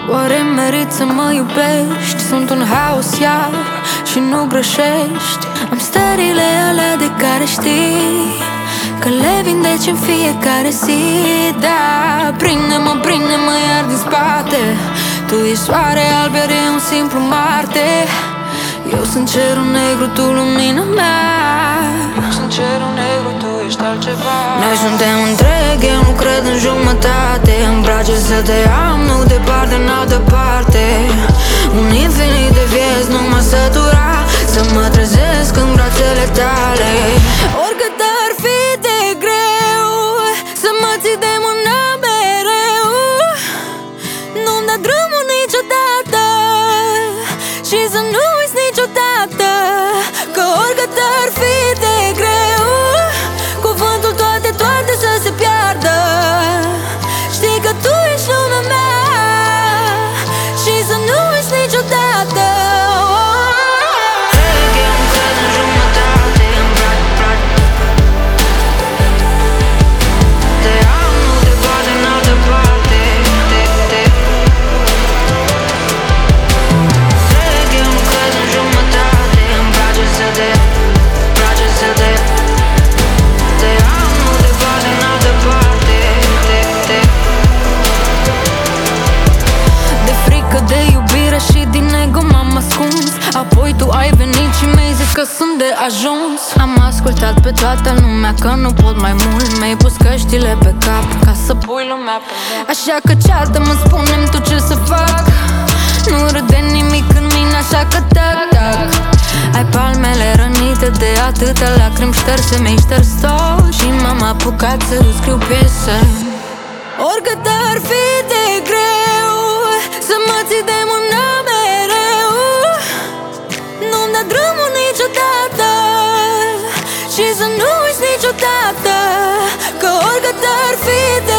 Oare merit să mă iubești? Sunt un haos iar și nu greșești. Am stările alea de care știi că le vindeci în fiecare zi. Da, prinde-mă iar din spate. Tu ești soare alb, iar e un simplu Marte. Eu sunt cerul negru, tu lumina mea. Eu sunt cerul negru, tu ești altceva. Noi suntem întreg, eu nu cred în jumătate. Îmi place să te am, nu departe, în altă parte. Un infinit de vieți nu mă sătura să mă trezesc în brațele tale. Oricât ar fi de greu să mă ții de mână mereu, nu-mi da drumul niciodată și să nu uiți niciodată că oricât ar fi de greu, cuvântul toate să se piardă. Știi că tu ești lumea mea și să nu uiți niciodată. Apoi tu ai venit și mi-ai zis că sunt de ajuns. Am ascultat pe toată lumea că nu pot mai mult. Mi-ai pus căștile pe cap ca să pui lumea pe mult. Așa că ceartă-mă, spune-mi tu ce să fac. Nu râde nimic în mine, așa că tac. Ai palmele rănite de atâtea lacrimi șterse. Mi-ai șters tot și m-am apucat să scriu piese. Oricât ar fi de greu să mă ții de mână mereu, nu-mi da drumul niciodată și să nu uiți niciodată că oricât ar fi de